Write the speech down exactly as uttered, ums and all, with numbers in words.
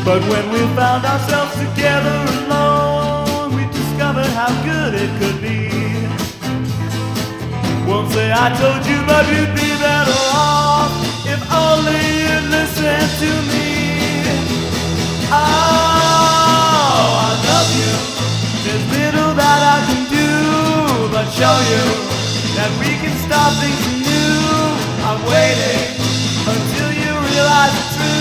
But when we found ourselves together alone, we discovered how good it could be. Won't say I told you, but you'd be better off if only you'd listen to me. Oh, I love you. There's little that I can do but show you that we can start things anew. I'm waiting until you realize the truth.